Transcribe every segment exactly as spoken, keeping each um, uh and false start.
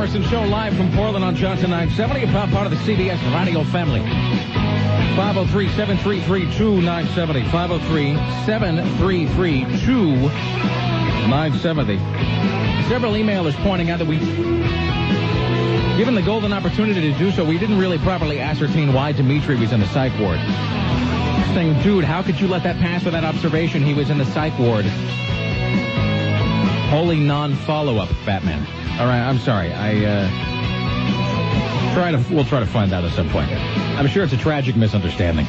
Morrison Show live from Portland on Johnson nine seventy, a part of the C B S radio family. five oh three, seven three three, two nine seven oh. five oh three, seven three three, two nine seven oh. Several emailers pointing out that we, given the golden opportunity to do so, we didn't really properly ascertain why Dimitri was in the psych ward. Saying, dude, how could you let that pass without observation? He was in the psych ward. Holy non-follow-up, Batman. All right, I'm sorry. I uh, try to. We'll try to find out at some point. I'm sure it's a tragic misunderstanding.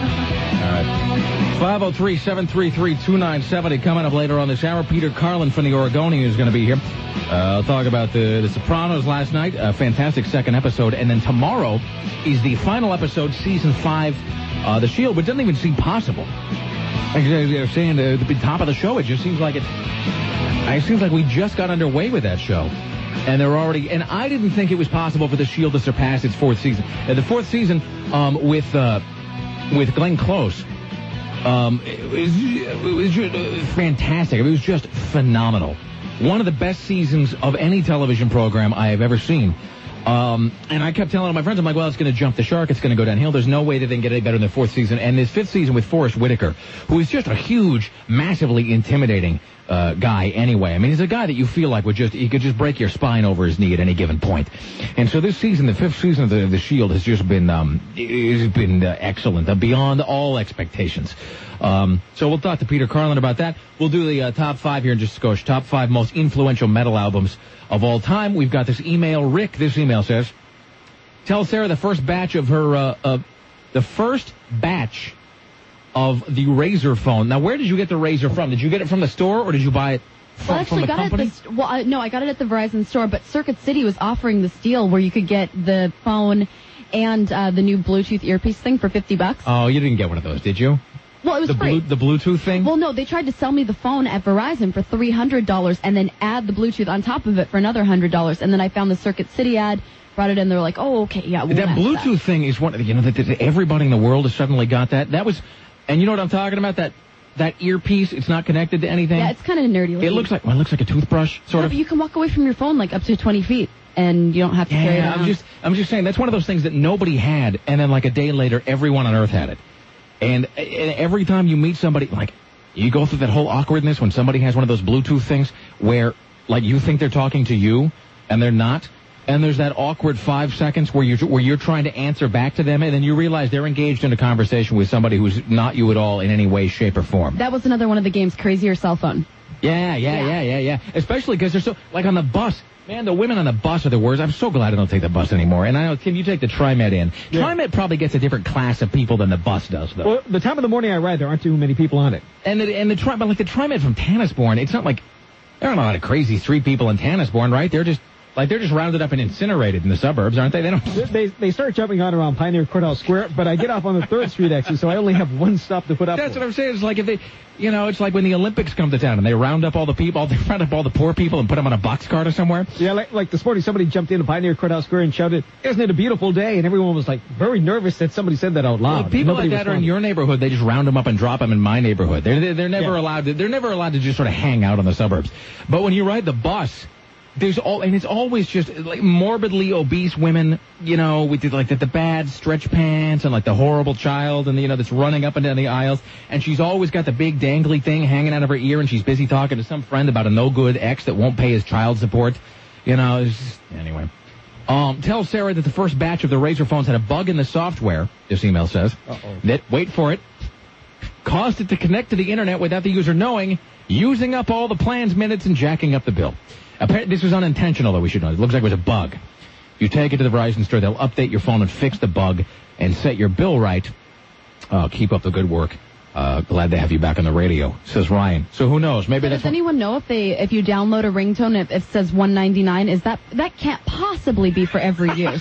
All right. five oh three, seven three three, two nine seven oh. Coming up later on this hour, Peter Carlin from the Oregonian is going to be here. Uh, I'll talk about the, the Sopranos last night. A fantastic second episode. And then tomorrow is the final episode, season five, uh, The Shield, which doesn't even seem possible. Like they're saying at the top of the show, it just seems like it. It seems like we just got underway with that show. And they're already, and I didn't think it was possible for The Shield to surpass its fourth season. Uh, the fourth season um, with uh, with Glenn Close, um, it was, it was just, uh, fantastic. It was just phenomenal. One of the best seasons of any television program I have ever seen. Um, and I kept telling my friends, I'm like, well, it's going to jump the shark. It's going to go downhill. There's no way that they can get any better than the fourth season. And this fifth season with Forrest Whitaker, who is just a huge, massively intimidating uh, guy anyway. I mean, he's a guy that you feel like would just, he could just break your spine over his knee at any given point. And so this season, the fifth season of The, the Shield has just been, um, has been uh, excellent, uh, beyond all expectations. Um, so we'll talk to Peter Carlin about that. We'll do the uh, top five here in just a skosh. Top five most influential metal albums of all time. We've got this email. Rick, this email says, tell Sarah the first batch of her, uh, uh, the first batch of the Razor phone. Now, where did you get the Razor from? Did you get it from the store or did you buy it from, well, I actually from the got company? It at the, well, uh, no, I got it at the Verizon store, but Circuit City was offering this deal where you could get the phone and uh, the new Bluetooth earpiece thing for fifty bucks. Oh, you didn't get one of those, did you? Well, it was the free. Blue, the Bluetooth thing? Well, no, they tried to sell me the phone at Verizon for three hundred dollars and then add the Bluetooth on top of it for another one hundred dollars. And then I found the Circuit City ad, brought it in, they were like, oh, okay, yeah, we'll That Bluetooth that. thing is one, you know, that, that everybody in the world has suddenly got that. That was, and you know what I'm talking about? That that earpiece, it's not connected to anything. Yeah, it's kind of nerdy looking. It looks like, well, it looks like a toothbrush, sort yeah, of. But you can walk away from your phone like up to twenty feet. And you don't have to yeah, carry it around. I'm just, I'm just saying, that's one of those things that nobody had, and then like a day later, everyone on Earth had it. And, and every time you meet somebody, like, you go through that whole awkwardness when somebody has one of those Bluetooth things where, like, you think they're talking to you, and they're not. And there's that awkward five seconds where you're, where you're trying to answer back to them, and then you realize they're engaged in a conversation with somebody who's not you at all in any way, shape, or form. That was another one of the games, Crazy or Cell Phone. Yeah, yeah, yeah, yeah, yeah. yeah. Especially because they're so, like on the bus. Man, the women on the bus are the worst. I'm so glad I don't take the bus anymore. And I know, Tim, you take the TriMet in. Yeah. TriMet probably gets a different class of people than the bus does, though. Well, the time of the morning I ride, there aren't too many people on it. And the, and the tri- but like the TriMet from Tannisbourne, it's not like, there aren't a lot of crazy street people in Tannisbourne, right? They're just, like, they're just rounded up and incinerated in the suburbs, aren't they? They don't. They they start jumping on around Pioneer Courthouse Square, but I get off on the third Street exit, so I only have one stop to put up. That's for. what I'm saying. It's like if they, you know, it's like when the Olympics come to town and they round up all the people, they round up all the poor people and put them on a boxcar or somewhere. Yeah, like like this morning, somebody jumped into Pioneer Courthouse Square and shouted, "Isn't it a beautiful day?" And everyone was like very nervous that somebody said that out loud. Well, people Nobody like that are in responded. your neighborhood. They just round them up and drop them in my neighborhood. They're they're, they're never Yeah. allowed to. They're never allowed to just sort of hang out in the suburbs. But when you ride the bus. There's all, and it's always just like morbidly obese women, you know, with the, like the, the bad stretch pants and like the horrible child and, you know, that's running up and down the aisles. And she's always got the big dangly thing hanging out of her ear and she's busy talking to some friend about a no good ex that won't pay his child support. You know, it's just, anyway. Um, tell Sarah that the first batch of the Razor phones had a bug in the software, this email says, Uh-oh. that, wait for it, caused it to connect to the internet without the user knowing, using up all the plan's minutes and jacking up the bill. Apparently, this was unintentional, though, we should know. It looks like it was a bug. You take it to the Verizon store, they'll update your phone and fix the bug and set your bill right. Uh, keep up the good work. Uh, glad to have you back on the radio, says Ryan. So who knows? Maybe so that's does anyone know if they if you download a ringtone if it says one ninety-nine? Is that that can't possibly be for every use?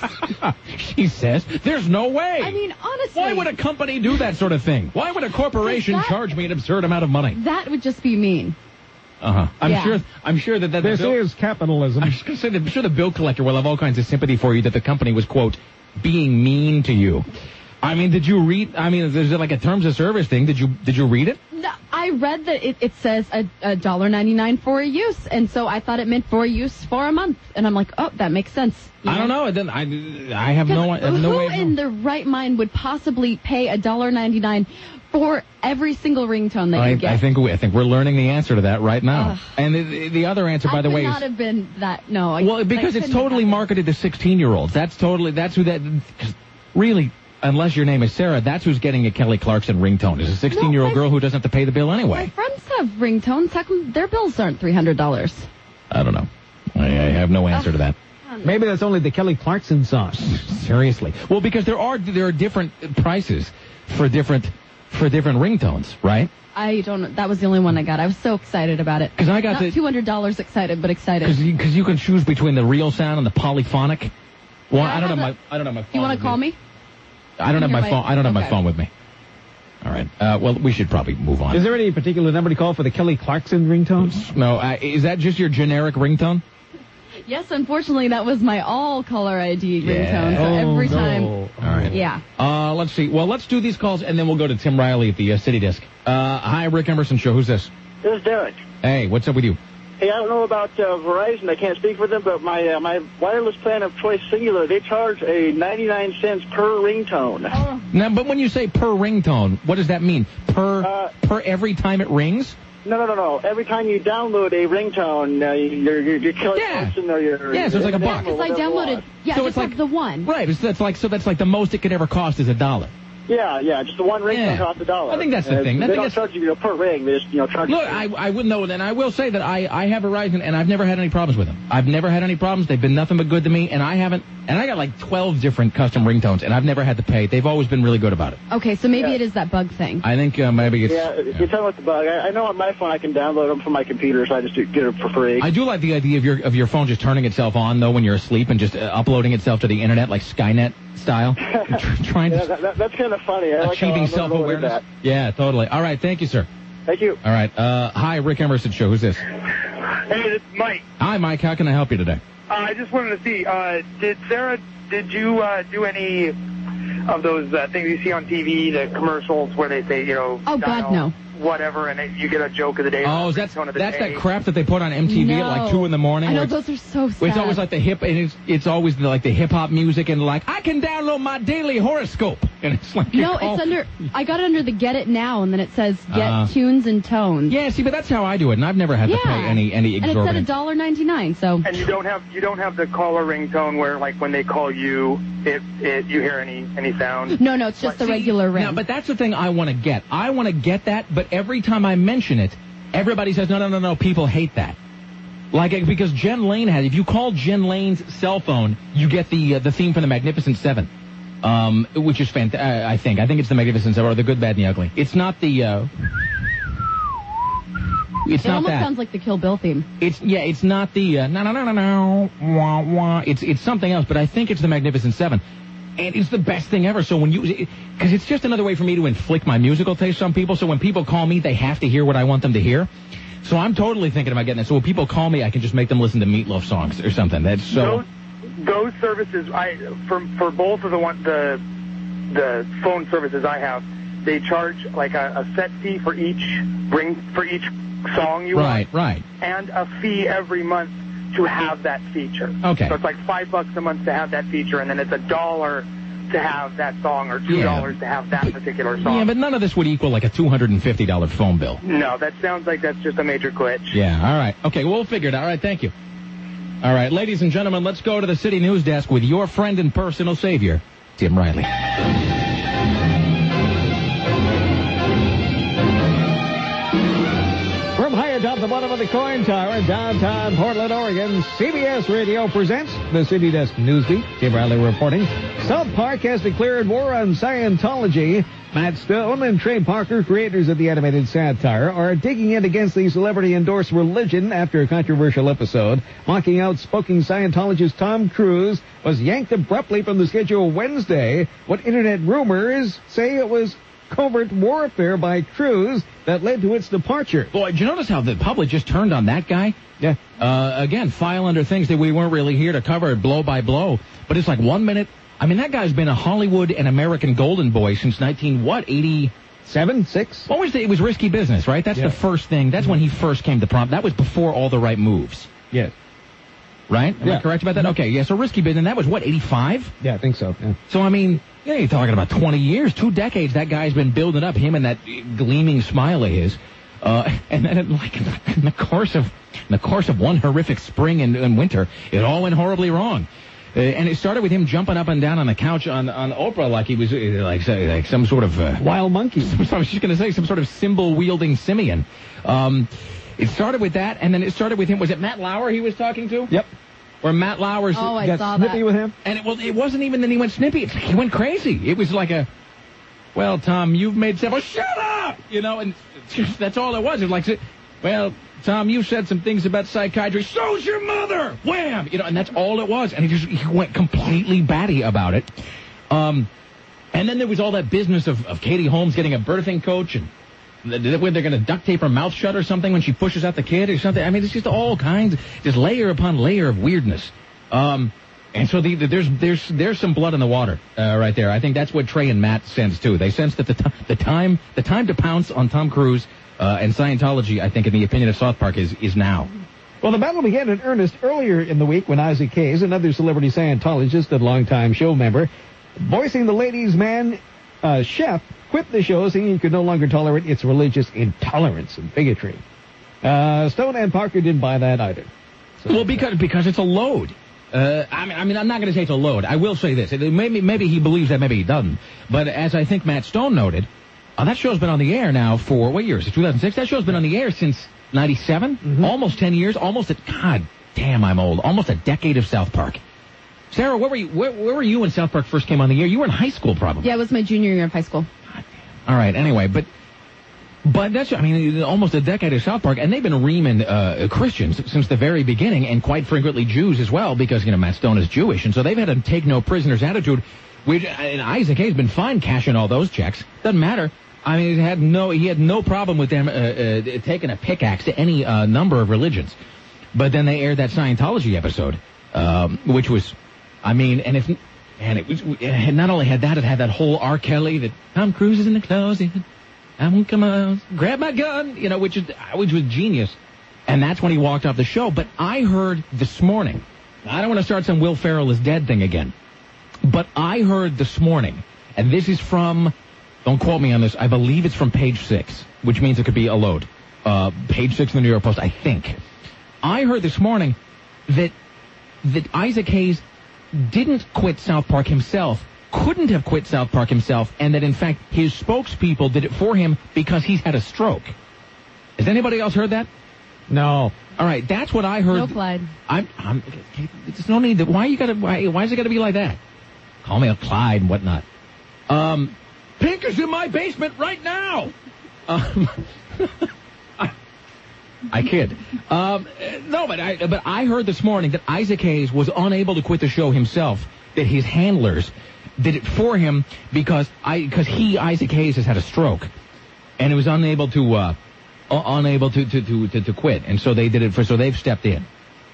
She says, there's no way. I mean, honestly. Why would a company do that sort of thing? Why would a corporation that, charge me an absurd amount of money? That would just be mean. Uh-huh. I'm yeah. sure I'm sure that, that This the bill, is capitalism. I'm just gonna say that I'm sure the bill collector will have all kinds of sympathy for you that the company was, quote, being mean to you. I mean, did you read, I mean, there's like a terms of service thing. Did you did you read it? No, I I read that it, it says a, a dollar ninety-nine for a use, and so I thought it meant for a use for a month. And I'm like, oh, that makes sense. You I know? don't know. Then I, I have no, I have no who way of in their right mind would possibly pay a dollar ninety-nine for every single ringtone that I, you get? I think we, I think we're learning the answer to that right now. Ugh. And the, the other answer, by I the could way, not is have been that. No, I, well, because I it's couldn't totally have marketed to sixteen-year-olds. That's totally that's who that. Cause really, unless your name is Sarah, that's who's getting a Kelly Clarkson ringtone. Is a sixteen-year-old No, girl who doesn't have to pay the bill My anyway. friends have ringtones. How come their bills aren't three hundred dollars? I don't know. I, I have no answer to that. Maybe that's only the Kelly Clarkson song. Seriously. Well, because there are there are different prices for different for different ringtones, right? I don't know. That was the only one I got. I was so excited about it. 'Cause I got Not the- two hundred dollars excited, but excited. Because you, 'cause you can choose between the real sound and the polyphonic. Well, Yeah, I I don't have have a- my I don't have my phone. You want with to call me? I don't have my Hear my- phone. I don't have my okay. phone with me. All right. Uh, well, we should probably move on. Is there any particular number to call for the Kelly Clarkson ringtone? No, uh, is that just your generic ringtone? Yes, unfortunately, that was my all caller I D Yeah. ringtone. So Oh, every no. time. All right. Yeah. Uh, let's see. Well, let's do these calls, and then we'll go to Tim Riley at the uh, City Desk. Uh, hi, Rick Emerson Show. Who's this? This is Derek. Hey, what's up with you? Hey, I don't know about uh, Verizon. I can't speak for them, but my uh, my wireless plan of choice Singular, they charge a ninety-nine cents per ringtone. Oh. Now, but when you say per ringtone, what does that mean? Per Uh, per every time it rings? No, no, no, no. Every time you download a ringtone, uh, your your your Kelly Yeah. Clarkson or your Yeah, so it's like a buck. Because I downloaded, yeah, So just it's like- like the one. Right. It's, that's like so. That's like the most it could ever cost is a dollar. Yeah, yeah, just the one ringtone Yeah. costs a dollar. I think that's the Uh, thing. I They think don't that's- charge you, you know, per ring. They just you know charge. Look, you. I I wouldn't know, and I will say that I I have Verizon, and I've never had any problems with them. I've never had any problems. They've been nothing but good to me, and I haven't. And I got like twelve different custom ringtones, and I've never had to pay. They've always been really good about it. Okay, so maybe Yeah. it is that bug thing. I think uh, maybe it's. Yeah, yeah. you're talking about the bug. I, I know on my phone I can download them from my computer, so I just do, get it for free. I do like the idea of your of your phone just turning itself on though when you're asleep and just uh, uploading itself to the internet like Skynet style, Tr- trying yeah, to that, that, that's kind of funny. I like how achieving I'm self gonna go with awareness. that. Yeah, totally. All right, thank you, sir. Thank you. All right, uh, hi, Rick Emerson Show. Who's this? Hey, this is Mike. Hi, Mike. How can I help you today? Uh, I just wanted to see, uh, did Sarah, did you uh, do any of those uh, things you see on T V, the commercials where they say, you know, Oh, God, dial no. whatever, and it, you get a joke of the day? Oh, or is that ringtone of the that's day. that crap that they put on M T V no. at like two in the morning? I know, where it's- those are so sad. It's always like the hip, and it's it's always the, like the hip hop music, and like I can download my daily horoscope, and it's like No, you call- it's under, I got it under the Get It Now, and then it says Get Uh, Tunes and Tones. Yeah, see, but that's how I do it, and I've never had Yeah. to pay any any And it's at a exorbitant. dollar ninety-nine, so. And you don't have you don't have the caller ringtone where, like, when they call you, it, it you hear any any sound. No, no, it's just the See, regular ring. Now, but that's the thing I want to get. I want to get that, but every time I mention it, everybody says, no, no, no, no, people hate that. Like, because Jen Lane had, if you call Jen Lane's cell phone, you get the uh, the theme from the Magnificent Seven, um, which is fantastic, I think. I think it's the Magnificent Seven, or the Good, Bad, and the Ugly. It's not the, uh, it's it not almost that. sounds like the Kill Bill theme. It's, yeah, it's not the, uh, no, no, no, no, no, wah, wah. It's, it's something else, but I think it's the Magnificent Seven. And it's the best thing ever. So when you, because it's just another way for me to inflict my musical taste on people. So when people call me, they have to hear what I want them to hear. So I'm totally thinking about getting that. So when people call me, I can just make them listen to Meatloaf songs or something. That's so. Those, those services, I for for both of the one the the phone services I have, they charge like a, a set fee for each ring for each song you Right, want, right. and a fee every month to have that feature. Okay. So it's like five bucks a month to have that feature, and then it's a dollar to have that song, or two dollars Yeah. to have that particular song. Yeah, but none of this would equal like a two hundred fifty dollars phone bill. No, that sounds like that's just a major glitch. Yeah, all right. Okay, we'll figure it out. All right, thank you. All right, ladies and gentlemen, let's go to the City News Desk with your friend and personal savior, Tim Riley. From high atop the bottom of the coin tower in downtown Portland, Oregon, C B S Radio presents the City Desk Newsbeat. Tim Riley reporting. South Park has declared war on Scientology. Matt Stone and Trey Parker, creators of the animated satire, are digging in against the celebrity-endorsed religion after a controversial episode. Mocking outspoken Scientologist Tom Cruise was yanked abruptly from the schedule Wednesday. What internet rumors say it was covert warfare by Cruise that led to its departure. Boy, did you notice how the public just turned on that guy? Yeah. Uh, again, file under things that we weren't really here to cover blow by blow. But it's like one minute. I mean, that guy's been a Hollywood and American golden boy since nineteen, what, eighty, Seven, six? What was the, it was Risky Business, right? That's Yeah. the first thing. That's when he first came to prom. That was before All the Right Moves, Yes. right? Am Yeah. I correct about that? Okay, yeah, so Risky Business, that was what, eighty-five? Yeah, I think so. Yeah. So, I mean, yeah, you're talking about twenty years, two decades, that guy's been building up, him and that gleaming smile of his. Uh, and then, it, like, in the course of in the course of one horrific spring and, and winter, it all went horribly wrong. Uh, and it started with him jumping up and down on the couch on, on Oprah like he was uh, like, say, like some sort of... Uh, Wild monkey. I was just going to say some sort of symbol-wielding simian. Um, it started with that, and then it started with him. Was it Matt Lauer he was talking to? Yep. Where Matt Lauer's... Oh, I Got saw snippy that. with him? And it, well, it wasn't even that he went snippy. It's like he went crazy. It was like a, well, Tom, you've made several... Shut up! You know, and just, that's all it was. It was like, well, Tom, you said some things about psychiatry. So's your mother! Wham! You know, and that's all it was. And he just he went completely batty about it. Um, and then there was all that business of, of Katie Holmes getting a birthing coach and where they're going to duct tape her mouth shut or something when she pushes out the kid or something. I mean, it's just all kinds, just layer upon layer of weirdness. Um, and so the, the, there's there's there's some blood in the water uh, right there. I think that's what Trey and Matt sense too. They sense that the t- the time the time to pounce on Tom Cruise uh, and Scientology, I think, in the opinion of South Park, is is now. Well, the battle began in earnest earlier in the week when Isaac Hayes, another celebrity Scientologist and longtime show member, voicing the ladies' man uh, chef, quit the show, saying he could no longer tolerate its religious intolerance and bigotry. Uh, Stone and Parker didn't buy that either. So, Well, because because it's a load. Uh, I mean, I mean, I'm not going to say it's a load. I will say this: it, maybe maybe he believes that, maybe he doesn't. But as I think Matt Stone noted, uh, that show's been on the air now for what year is it? two thousand six. That show's been on the air since ninety-seven, Mm-hmm. almost ten years, almost a God damn, I'm old. Almost a decade of South Park. Sarah, where were you? Where, where were you when South Park first came on the air? You were in high school, probably. Yeah, it was my junior year of high school. All right. Anyway, but but that's I mean almost a decade of South Park, and they've been reaming uh, Christians since the very beginning, and quite frequently Jews as well, because you know Matt Stone is Jewish, and so they've had a take no prisoners attitude. Which and Isaac Hayes been fine cashing all those checks. Doesn't matter. I mean, he had no he had no problem with them uh, uh, taking a pickaxe to any uh, number of religions. But then they aired that Scientology episode, um, which was, I mean, and if. And it was, it had not only had that, it had that whole R. Kelly that Tom Cruise is in the closet. I won't come out, grab my gun, you know, which is, which was genius. And that's when he walked off the show. But I heard this morning, I don't want to start some Will Ferrell is dead thing again, but I heard this morning, and this is from, don't quote me on this, I believe it's from Page Six, which means it could be a load. Uh, Page Six of the New York Post, I think. I heard this morning that that Isaac Hayes didn't quit South Park himself, couldn't have quit South Park himself, and that, in fact, his spokespeople did it for him because he's had a stroke. Has anybody else heard that? no. All right, that's what I heard. No, Clyde. I'm, I'm, there's no need to, why you gotta, why, why is it gotta be like that? Call me a Clyde and whatnot. Um, Pink is in my basement right now! Um, I, I kid. Um, no, but I, but I heard this morning that Isaac Hayes was unable to quit the show himself, that his handlers did it for him because I, because he, Isaac Hayes, has had a stroke, and he was unable to, uh, uh, unable to, to, to, to, to quit, and so they did it for, so they've stepped in.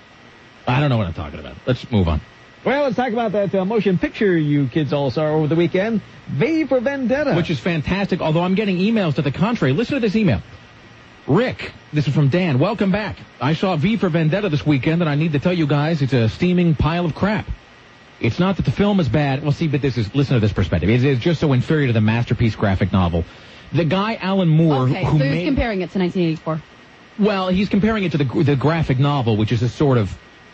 I don't know what I'm talking about. Let's move on. Well, let's talk about that uh, motion picture you kids all saw over the weekend, V for Vendetta. Which is fantastic, although I'm getting emails to the contrary. Listen to this email. Rick, this is from Dan. Welcome back. I saw V for Vendetta this weekend, and I need to tell you guys it's a steaming pile of crap. It's not that the film is bad. Well, see, but this is, listen to this perspective. It is just so inferior to the masterpiece graphic novel. The guy, Alan Moore, Okay, who so he's made... comparing it to nineteen eighty-four. Well, he's comparing it to the the graphic novel, which is a sort of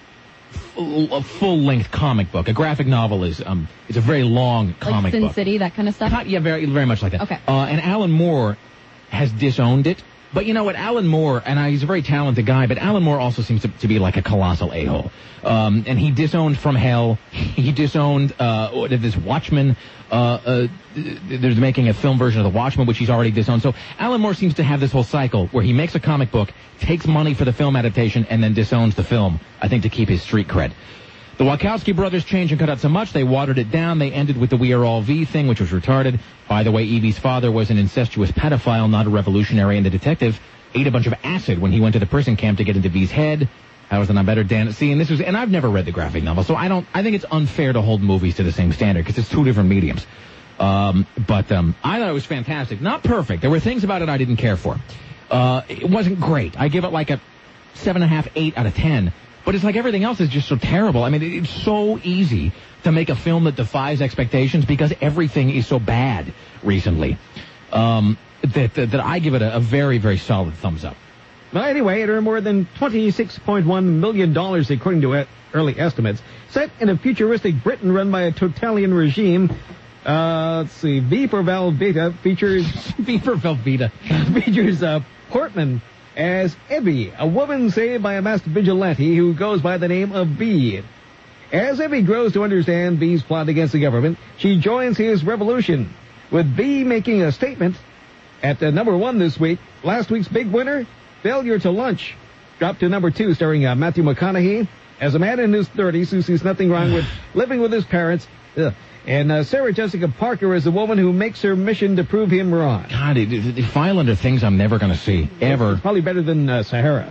full, a full-length comic book. A graphic novel is um, it's a very long Like comic Sin book. City, that kind of stuff? Not- yeah, very very much like that. Okay. Uh, and Alan Moore has disowned it. But you know what, Alan Moore, and I, he's a very talented guy, but Alan Moore also seems to, to be like a colossal a-hole. Um, and he disowned From Hell. He disowned uh, this Watchmen. Uh, uh, they're making a film version of The Watchmen, which he's already disowned. So Alan Moore seems to have this whole cycle where he makes a comic book, takes money for the film adaptation, and then disowns the film, I think, to keep his street cred. The Wachowski brothers changed and cut out so much, they watered it down. They ended with the We Are All V thing, which was retarded. By the way, Evie's father was an incestuous pedophile, not a revolutionary, and the detective ate a bunch of acid when he went to the prison camp to get into V's head. How is it not better, Dan? See, and this was, and I've never read the graphic novel, so I don't, I think it's unfair to hold movies to the same standard, because it's two different mediums. Um, but um, I thought it was fantastic. Not perfect. There were things about it I didn't care for. Uh, it wasn't great. I give it like a seven and a half, eight out of ten. But it's like everything else is just so terrible. I mean, it, it's so easy to make a film that defies expectations because everything is so bad recently. Um, that, that that I give it a, a very, very solid thumbs up. Well, anyway, it earned more than twenty-six point one million dollars, according to early estimates. Set in a futuristic Britain run by a totalitarian regime. Uh, let's see. V for Velveeta features V for Velveeta features uh, Portman as Evie, a woman saved by a masked vigilante who goes by the name of V. As Evie grows to understand V's plot against the government, she joins his revolution, with V making a statement at uh, number one this week. Last week's big winner, Failure to Lunch, dropped to number two, starring uh, Matthew McConaughey as a man in his thirties who sees nothing wrong with living with his parents. Ugh. And uh, Sarah Jessica Parker is a woman who makes her mission to prove him wrong. God, they, they file under things I'm never going to see, ever. It's probably better than uh, Sahara.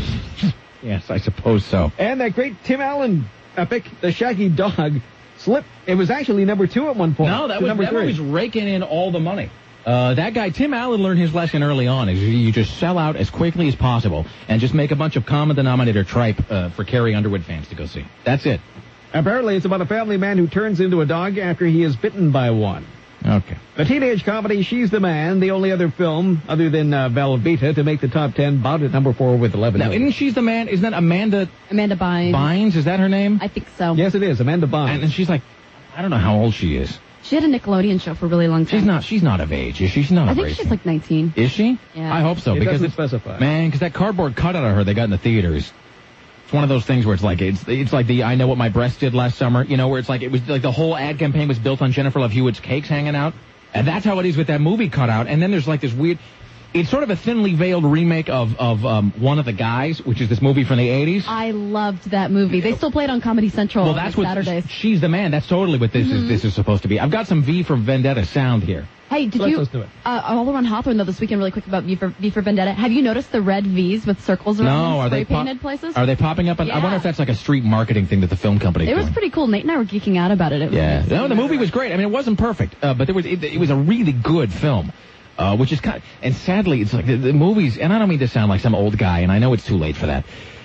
Yes, I suppose so. And that great Tim Allen epic, The Shaggy Dog, slipped. It was actually number two at one point. No, that was, number that three. was raking in all the money. Uh, that guy, Tim Allen, learned his lesson early on. Is you just sell out as quickly as possible and just make a bunch of common denominator tripe uh, for Carrie Underwood fans to go see. That's it. Apparently, it's about a family man who turns into a dog after he is bitten by one. Okay. The teenage comedy She's the Man, the only other film other than uh, Velveeta to make the top ten, bound at number four with eleven. Now, isn't She's the Man? Isn't that Amanda Amanda Bynes. Bynes? Is that her name? I think so. Yes, it is. Amanda Bynes. And, and she's like, I don't know how old she is. She had a Nickelodeon show for a really long time. She's not. She's not of age. Is she? She's not I of think age. she's like nineteen. Is she? Yeah. I hope so. It because doesn't it's, specify. Man, because that cardboard cutout of her they got in the theaters. It's one of those things where it's like it's it's like the I Know What My Breast Did Last Summer, you know, where it's like it was like the whole ad campaign was built on Jennifer Love Hewitt's cakes hanging out, and that's how it is with that movie cutout. And then there's like this weird, it's sort of a thinly veiled remake of of um, One of the Guys, which is this movie from the eighties. I loved that movie. They still play it on Comedy Central Well, on that's like what Saturdays. She's the Man. That's totally what this Mm-hmm. is. This is supposed to be. I've got some V for Vendetta sound here. Hey, did Let's you, listen to it. uh, all around Hawthorne, though, this weekend, really quick about V for, V for Vendetta. Have you noticed the red V's with circles around No, them, are they spray pop- painted places? Are they popping up? On, I Yeah. wonder if that's like a street marketing thing that the film company. It was pretty cool. Nate and I were geeking out about it. It was Yeah, nice. no, the movie was great. I mean, it wasn't perfect, uh, but there was it, it was a really good film, uh, which is kind of, and sadly, it's like the, the movies. And I don't mean to sound like some old guy, and I know it's too late for that.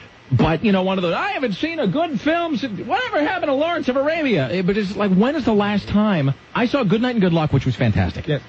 But you know, one of those I haven't seen a good film since whatever happened to Lawrence of Arabia. Eh, But it's like, when is the last time I saw Good Night and Good Luck, which was fantastic. Yes.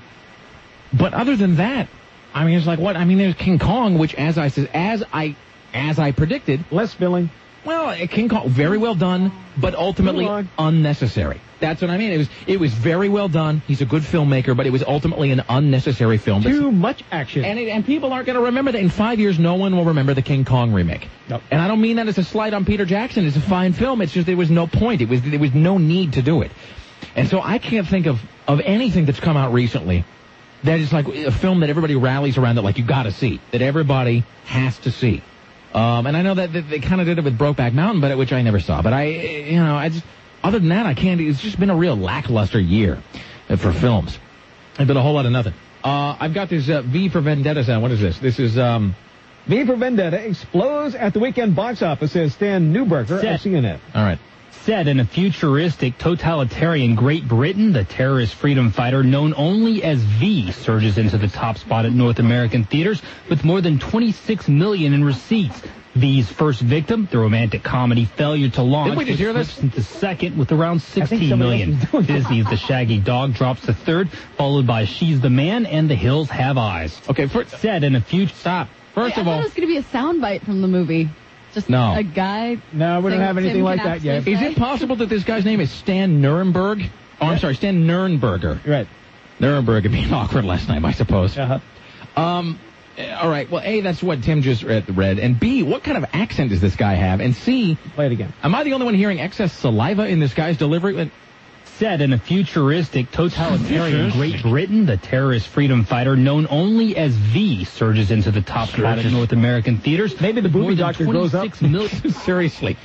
But other than that, I mean, it's like what? I mean, there's King Kong, which as I said, as I as I predicted. Less filling. Well, uh, King Kong, very well done, but ultimately Too long. unnecessary. That's what I mean. It was it was very well done. He's a good filmmaker, but it was ultimately an unnecessary film. Too much action. And, it, and people aren't going to remember that. In five years, no one will remember the King Kong remake. Nope. And I don't mean that as a slight on Peter Jackson. It's a fine film. It's just there was no point. It was there was no need to do it. And so I can't think of, of anything that's come out recently that is like a film that everybody rallies around, that like you got to see, that everybody has to see. Um, and I know that, that they kind of did it with Brokeback Mountain, but which I never saw. But I, you know, I just other than that, I can't. It's just been a real lackluster year for films. It's been a whole lot of nothing. Uh, I've got this uh, V for Vendetta sound. What is this? This is um. V for Vendetta explodes at the weekend box office, says Stan Newberger Set. of C N N. All right. Set in a futuristic, totalitarian Great Britain, the terrorist freedom fighter known only as V surges into the top spot at North American theaters with more than twenty-six million in receipts. V's first victim, the romantic comedy Failure to Launch, Didn't we just hear this? slips into second with around think sixteen somebody million. else is doing that. Disney's The Shaggy Dog drops to third, followed by She's the Man and The Hills Have Eyes. Okay. For, Set in a future... stop. First Hey, of I thought all, it was going to be a soundbite from the movie. Just No. a guy. No, we don't saying have what anything Tim like can that yet. actually is say. it possible that this guy's name is Stan Nuremberg? Oh, I'm sorry, Stan Nurnberger. Right. Nuremberg would be awkward last night, I suppose. Uh-huh. Um, eh, all right. Well, A, that's what Tim just read, read. And B, what kind of accent does this guy have? And C, Play it again. am I the only one hearing excess saliva in this guy's delivery? Set in a futuristic, totalitarian Great Britain, the terrorist freedom fighter known only as V surges into the top spot at North American theaters. Maybe the with booby more than doctor grows up. twenty-six million. Seriously.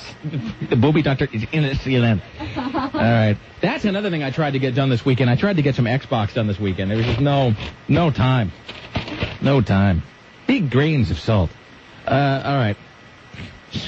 The booby doctor is in a C N N. All right. That's another thing I tried to get done this weekend. I tried to get some Xbox done this weekend. There was just no, no time. No time. Big grains of salt. Uh, all right.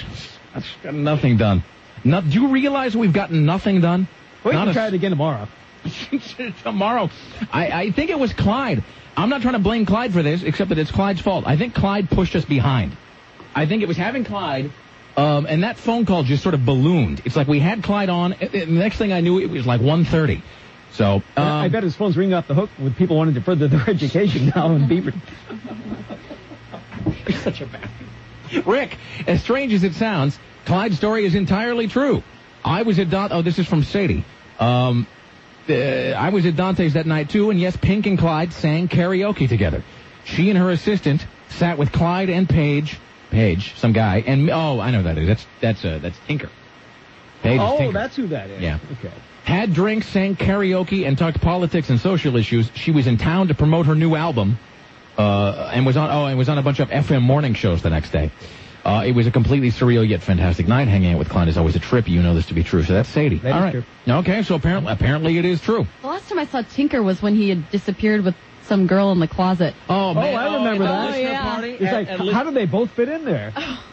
I've got nothing done. No, do you realize we've gotten nothing done? We Not can a- try it again tomorrow. tomorrow. I, I think it was Clyde. I'm not trying to blame Clyde for this, except that it's Clyde's fault. I think Clyde pushed us behind. I think it was having Clyde, um, and that phone call just sort of ballooned. It's like we had Clyde on, and the next thing I knew, it was like one thirty. So, um, I bet his phone's ringing off the hook with people wanting to further their education now in Beaverton. You're such a bad. Rick, as strange as it sounds, Clyde's story is entirely true. I was at Dante. Oh, this is from Sadie. Um, uh, I was at Dante's that night too, and yes, Pink and Clyde sang karaoke together. She and her assistant sat with Clyde and Paige, Paige, some guy, and oh, I know who that is. That's that's uh, that's Tinker. Paige oh, is Tinker. That's who that is. Yeah. Okay. Had drinks, sang karaoke, and talked politics and social issues. She was in town to promote her new album. Uh, and was on oh and was on a bunch of F M morning shows the next day. Uh, it was a completely surreal yet fantastic night. Hanging out with Clyde is always a trip. You know this to be true. So that's Sadie. That All is right. true. Okay, so apparently apparently it is true. The last time I saw Tinker was when he had disappeared with some girl in the closet. Oh, man. Oh, I remember at the that. listener Oh, yeah. party. It's At- like, at how listen- do they both fit in there?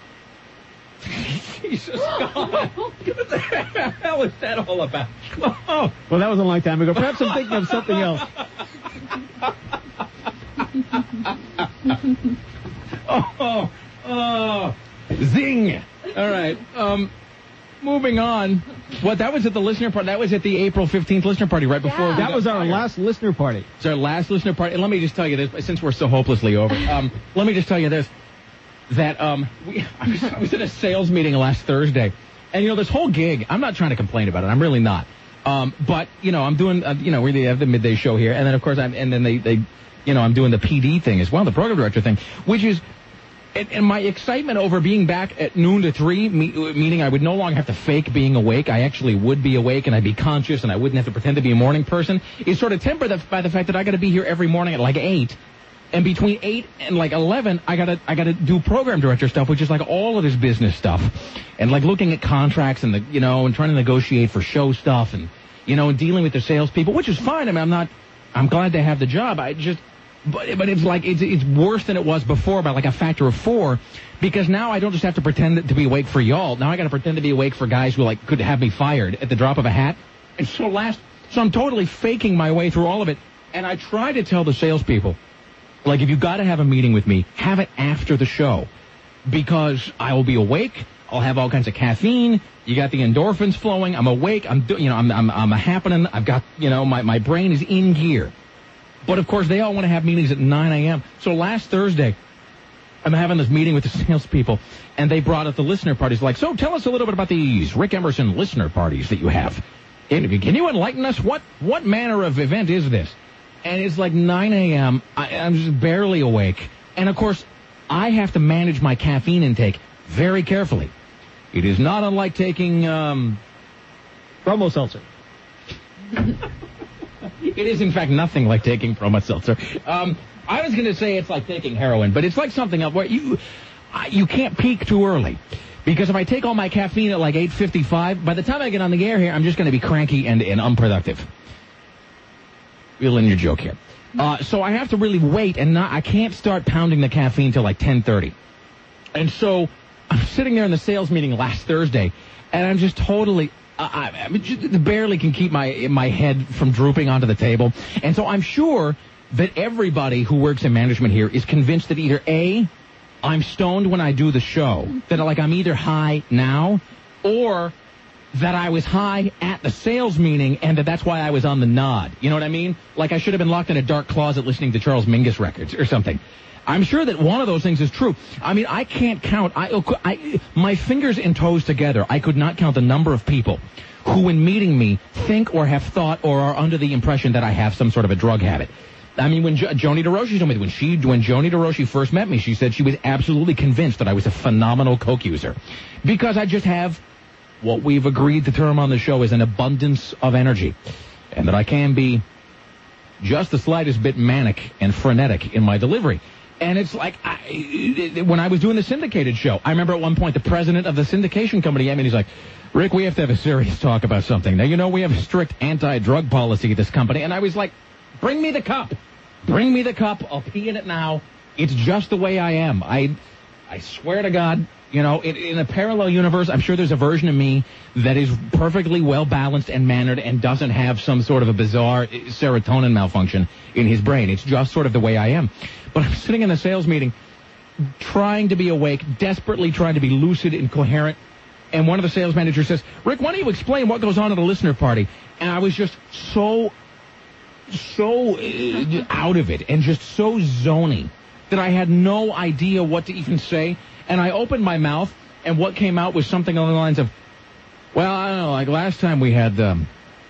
Jesus God. What the hell is that all about? Oh. Well, that was a long time ago. Perhaps I'm thinking of something else. Oh, oh, zing. All right. Um, moving on. What, that was at the listener party. That was at the April fifteenth listener party right before. Yeah. we That got was our fired. last listener party. It's our last listener party. And let me just tell you this, since we're so hopelessly over. Um, let me just tell you this, that um, we, I, was, I was at a sales meeting last Thursday. And, you know, this whole gig, I'm not trying to complain about it. I'm really not. Um, but, you know, I'm doing, uh, you know, we have the midday show here. And then, of course, I'm, and then they, they, you know, I'm doing the P D thing as well, the program director thing, which is, and, and my excitement over being back at noon to three, me, meaning I would no longer have to fake being awake. I actually would be awake and I'd be conscious and I wouldn't have to pretend to be a morning person, is sort of tempered by the fact that I got to be here every morning at like eight. And between eight and like eleven, I gotta I gotta do program director stuff, which is like all of this business stuff, and like looking at contracts and the you know and trying to negotiate for show stuff and you know and dealing with the salespeople, which is fine. I mean, I'm not I'm glad to have the job. I just but but it's like it's it's worse than it was before by like a factor of four, because now I don't just have to pretend to be awake for y'all. Now I got to pretend to be awake for guys who like could have me fired at the drop of a hat. And so last so I'm totally faking my way through all of it, and I try to tell the salespeople. Like, if you got to have a meeting with me, have it after the show, because I will be awake. I'll have all kinds of caffeine. You got the endorphins flowing. I'm awake. I'm, do, you know, I'm, I'm, I'm a happening. I've got, you know, my, my brain is in gear. But of course, they all want to have meetings at nine a.m. So last Thursday, I'm having this meeting with the salespeople, and they brought up the listener parties. Like, so tell us a little bit about these Rick Emerson listener parties that you have. Can you enlighten us? What, what manner of event is this? And it's like nine a.m. I, I'm just barely awake. And, of course, I have to manage my caffeine intake very carefully. It is not unlike taking, um... Promo seltzer. It is, in fact, nothing like taking Promo seltzer. Um, I was going to say it's like taking heroin, but it's like something else where you, uh, you can't peak too early. Because if I take all my caffeine at like eight fifty-five, by the time I get on the air here, I'm just going to be cranky and, and unproductive. Reel in your joke here. Uh, so I have to really wait, and not, I can't start pounding the caffeine till like ten thirty. And so I'm sitting there in the sales meeting last Thursday, and I'm just totally, uh, I, I just barely can keep my my head from drooping onto the table. And so I'm sure that everybody who works in management here is convinced that either A, I'm stoned when I do the show, that like I'm either high now, or that I was high at the sales meeting and that that's why I was on the nod. You know what I mean? Like I should have been locked in a dark closet listening to Charles Mingus records or something. I'm sure that one of those things is true. I mean, I can't count. I, I, my fingers and toes together, I could not count the number of people who, in meeting me, think or have thought or are under the impression that I have some sort of a drug habit. I mean, when jo- Joni DeRoshi told me, when she, when Joni DeRoshi first met me, she said she was absolutely convinced that I was a phenomenal coke user because I just have what we've agreed to term on the show is an abundance of energy, and that I can be just the slightest bit manic and frenetic in my delivery. And it's like, I, it, when I was doing the syndicated show, I remember at one point the president of the syndication company, I mean, he's like, Rick, we have to have a serious talk about something. Now, you know, we have a strict anti-drug policy at this company. And I was like, bring me the cup. Bring me the cup. I'll pee in it now. It's just the way I am. I... I swear to God, you know, in, in a parallel universe, I'm sure there's a version of me that is perfectly well-balanced and mannered and doesn't have some sort of a bizarre serotonin malfunction in his brain. It's just sort of the way I am. But I'm sitting in a sales meeting trying to be awake, desperately trying to be lucid and coherent. And one of the sales managers says, Rick, why don't you explain what goes on at a listener party? And I was just so, so uh, out of it and just so zony that I had no idea what to even say. And I opened my mouth, and what came out was something along the lines of, well, I don't know, like last time we had, um,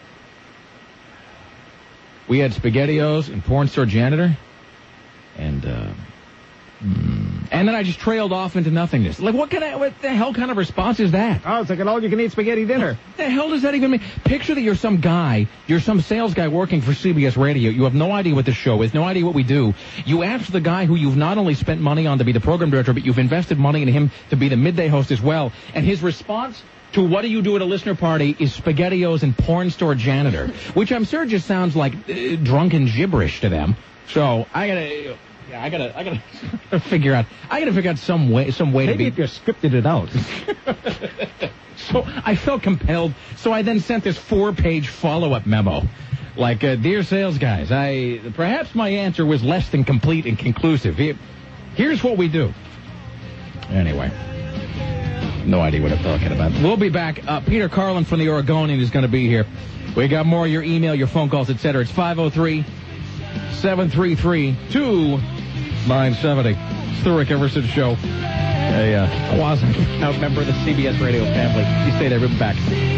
we had SpaghettiOs and porn store janitor, and, uh, mm, and then I just trailed off into nothingness. Like, what kind of, what the hell kind of response is that? Oh, it's like an all-you-can-eat spaghetti dinner. What the hell does that even mean? Picture that you're some guy, you're some sales guy working for C B S Radio. You have no idea what the show is, no idea what we do. You ask the guy who you've not only spent money on to be the program director, but you've invested money in him to be the midday host as well. And his response to what do you do at a listener party is SpaghettiOs and porn store janitor, which I'm sure just sounds like uh, drunken gibberish to them. So I gotta... Yeah, I gotta, I gotta figure out. I gotta figure out some way, some way Maybe to if you scripted it out. So I felt compelled. So I then sent this four-page follow-up memo, like, uh, dear sales guys, I perhaps my answer was less than complete and conclusive. Here, here's what we do. Anyway, no idea what I'm talking about. We'll be back. Uh, Peter Carlin from the Oregonian is going to be here. We got more of your email, your phone calls, et cetera. It's five oh three, seven three three, two nine seven oh. It's the Rick Emerson Show. A uh, quasi-out member of the C B S Radio family. You stay there. We'll be back.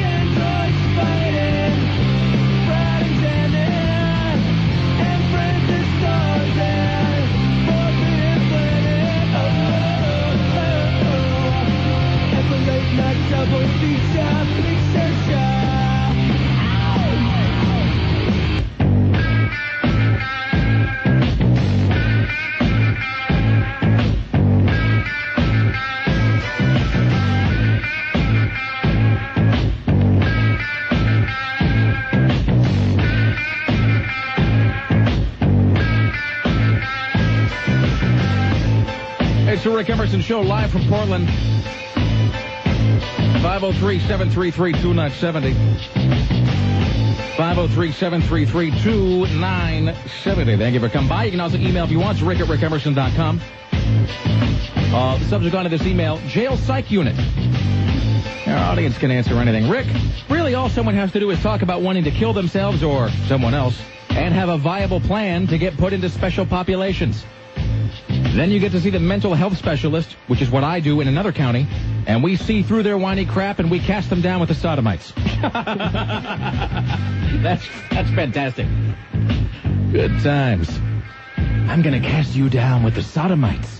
It's the Rick Emerson Show, live from Portland. five oh three, seven three three, two nine seven oh. five oh three, seven three three, two nine seven oh. Thank you for coming by. You can also email if you want to rick at rick emerson dot com. Uh, the subject line of this email, jail psych unit. Our audience can answer anything. Rick, really all someone has to do is talk about wanting to kill themselves or someone else and have a viable plan to get put into special populations. Then you get to see the mental health specialist, which is what I do in another county, and we see through their whiny crap and we cast them down with the sodomites. that's that's fantastic. Good times. I'm going to cast you down with the sodomites.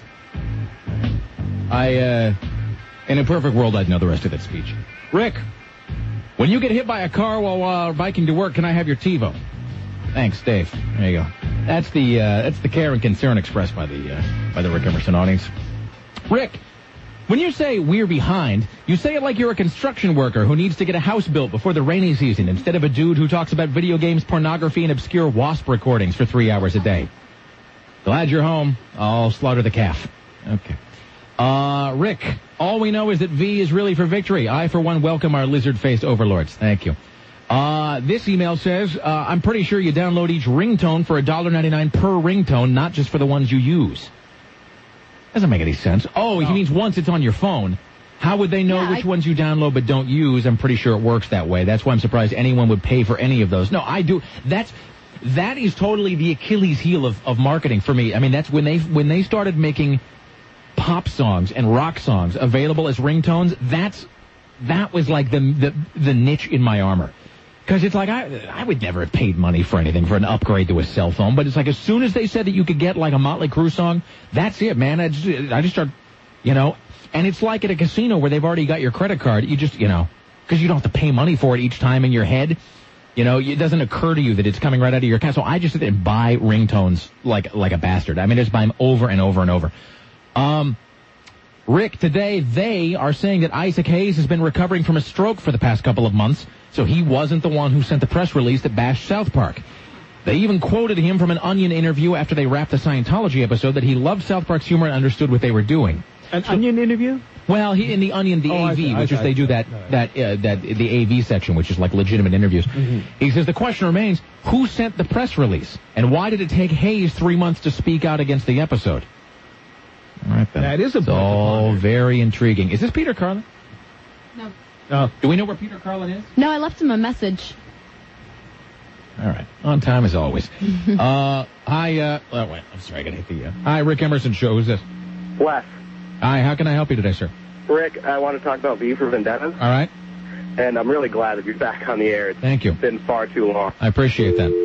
I, uh, in a perfect world, I'd know the rest of that speech. Rick, when you get hit by a car while uh, biking to work, can I have your TiVo? Thanks, Dave. There you go. That's the uh, that's the care and concern expressed by the uh, by the Rick Emerson audience. Rick, when you say we're behind, you say it like you're a construction worker who needs to get a house built before the rainy season instead of a dude who talks about video games, pornography, and obscure WASP recordings for three hours a day. Glad you're home. I'll slaughter the calf. Okay. Uh, Rick, all we know is that V is really for victory. I, for one, welcome our lizard-faced overlords. Thank you. Uh, this email says, uh, I'm pretty sure you download each ringtone for one dollar ninety-nine per ringtone, not just for the ones you use. Doesn't make any sense. Oh, no. He means once it's on your phone. How would they know yeah, which I... ones you download but don't use? I'm pretty sure it works that way. That's why I'm surprised anyone would pay for any of those. No, I do. That's, that is totally the Achilles heel of, of marketing for me. I mean, that's when they, when they started making pop songs and rock songs available as ringtones, that's, that was like the, the, the niche in my armor. Because it's like, I I would never have paid money for anything, for an upgrade to a cell phone. But it's like, as soon as they said that you could get like a Motley Crue song, that's it, man. I just, I just start, you know. And it's like at a casino where they've already got your credit card. You just, you know, because you don't have to pay money for it each time in your head. You know, it doesn't occur to you that it's coming right out of your account. So I just sit there and buy ringtones like like a bastard. I mean, just buy them over and over and over. Um, Rick, today they are saying that Isaac Hayes has been recovering from a stroke for the past couple of months. So he wasn't the one who sent the press release that bashed South Park. They even quoted him from an Onion interview after they wrapped the Scientology episode that he loved South Park's humor and understood what they were doing. An Onion interview? Well, he, in the Onion, the Oh, A V, I see, which I is see. they do that that uh, that the A V section, which is like legitimate interviews. Mm-hmm. He says the question remains: who sent the press release, and why did it take Hayes three months to speak out against the episode? All right, then. That is a It's point to all ponder. very intriguing. Is this Peter Carlin? No. Oh. Do we know where Peter Carlin is? No, I left him a message. All right, on time as always. uh, hi, uh, oh, wait, I'm sorry, I gotta hit the. Uh, hi, Rick Emerson Show. Who's this? Wes. Hi, how can I help you today, sir? Rick, I want to talk about V for Vendetta, All right, and I'm really glad that you're back on the air. It's thank you. been far too long. I appreciate that.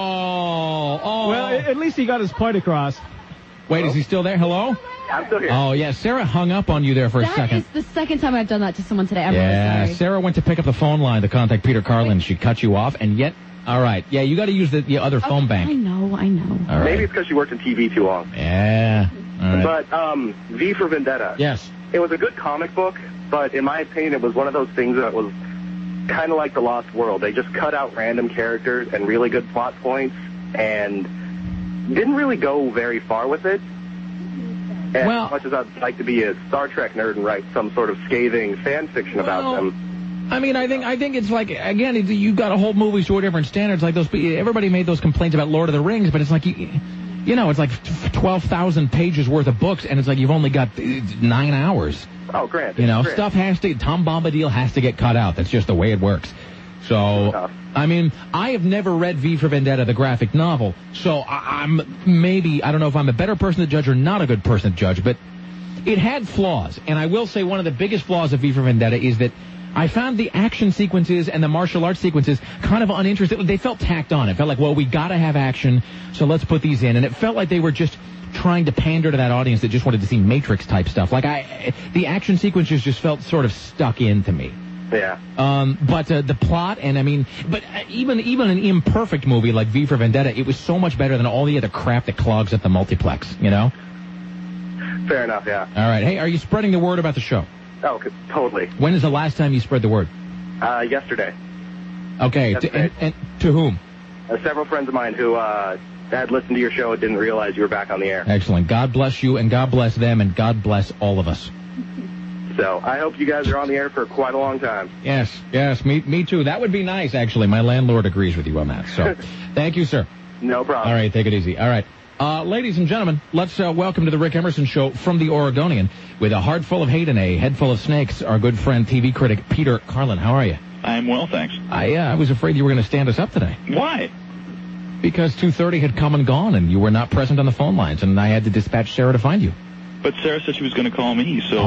Oh, oh. Well, a- at least he got his point across. Wait, is he still there? Hello? I'm still here. Oh, yeah, Sarah hung up on you there for a That second. is the second time I've done that to someone today. I'm yeah, really sorry. Sarah went to pick up the phone line to contact Peter Carlin. She cut you off, and yet, all right. Yeah, you got to use the, the other phone I bank. know, I know. All right. Maybe it's because you worked in T V too long. Yeah. All right. But um, V for Vendetta. yes. It was a good comic book, but in my opinion, it was one of those things that was kind of like The Lost World. They just cut out random characters and really good plot points, and didn't really go very far with it. As Well- much as I'd like to be a Star Trek nerd and write some sort of scathing fan fiction about Well, them. I mean, I think I think it's like, again, it- you got to hold movies to different standards. Like those, everybody made those complaints about Lord of the Rings, but it's like, you, you know, it's like twelve thousand pages worth of books, and it's like you've only got uh, nine hours. Oh, granted. You know, granted. stuff has to, Tom Bombadil has to get cut out. That's just the way it works. So, Tough. I mean, I have never read V for Vendetta, the graphic novel, so I, I'm maybe, I don't know if I'm a better person to judge or not a good person to judge, but it had flaws. And I will say one of the biggest flaws of V for Vendetta is that I found the action sequences and the martial arts sequences kind of uninteresting. They felt tacked on. It felt like, well, we got to have action, so let's put these in. And it felt like they were just trying to pander to that audience that just wanted to see Matrix-type stuff. Like, I, the action sequences just felt sort of stuck into me. Yeah. Um, but uh, the plot, and I mean, but uh, even even an imperfect movie like V for Vendetta, it was so much better than all the other crap that clogs at the multiplex, you know? Fair enough, yeah. All right. Hey, are you spreading the word about the show? Oh, c- totally. When is the last time you spread the word? Uh, yesterday. Okay. That's To, and, great. and to whom? Uh, several friends of mine who uh, had listened to your show and didn't realize you were back on the air. Excellent. God bless you, and God bless them, and God bless all of us. So I hope you guys are on the air for quite a long time. Yes, yes, me, me too. That would be nice, actually. My landlord agrees with you on that. So, thank you, sir. No problem. All right, take it easy. All right. Uh, ladies and gentlemen, let's uh, welcome to the Rick Emerson Show from the Oregonian with a heart full of hate and a head full of snakes, our good friend, T V critic Peter Carlin. How are you? I'm well, thanks. I, uh, I was afraid you were going to stand us up today Why? because two thirty had come and gone and you were not present on the phone lines, and I had to dispatch Sarah to find you. But Sarah said she was going to call me, so...